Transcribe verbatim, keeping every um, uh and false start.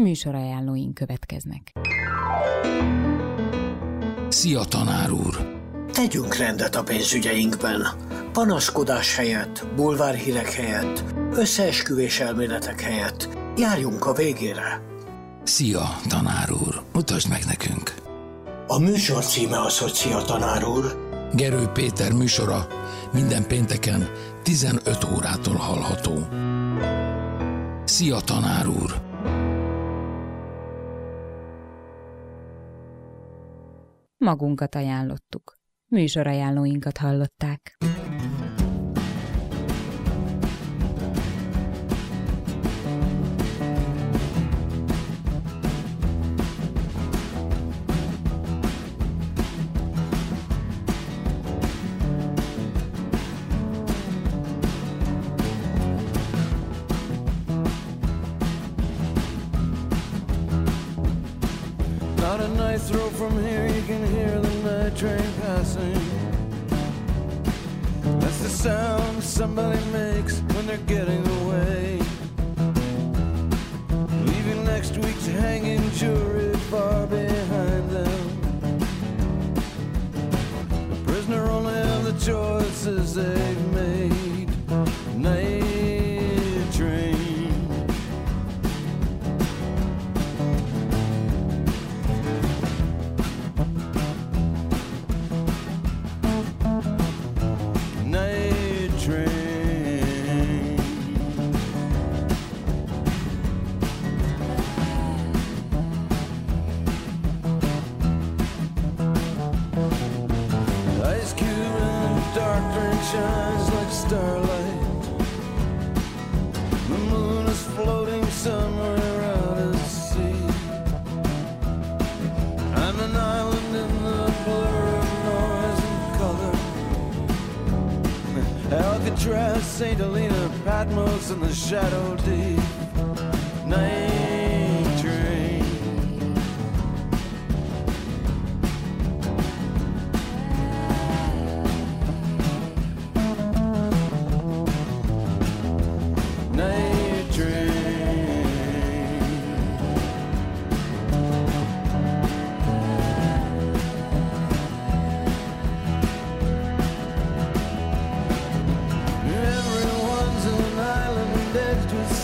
Műsorajánlóink következnek. Szia, tanár úr! Tegyünk rendet a pénzügyeinkben. Panaszkodás helyett, bulvárhírek helyett, összeesküvés elméletek helyett járjunk a végére. Szia, tanár úr! Mutasd meg nekünk! A műsor címe az, hogy Szia, tanár úr. Gerő Péter műsora minden pénteken tizenöt órától hallható. Szia, tanár úr! Magunkat ajánlottuk. Műsorajánlóinkat hallották. Not a night throw from here, you can hear the night train passing. That's the sound somebody makes when they're getting away, leaving next week's hanging jury far behind them. The prisoner only have the choices they've made. Night train. Shines like starlight. The moon is floating somewhere out at sea. I'm an island in the blur of noise and color. Alcatraz, Saint Helena, Patmos, and the Shadow Deep.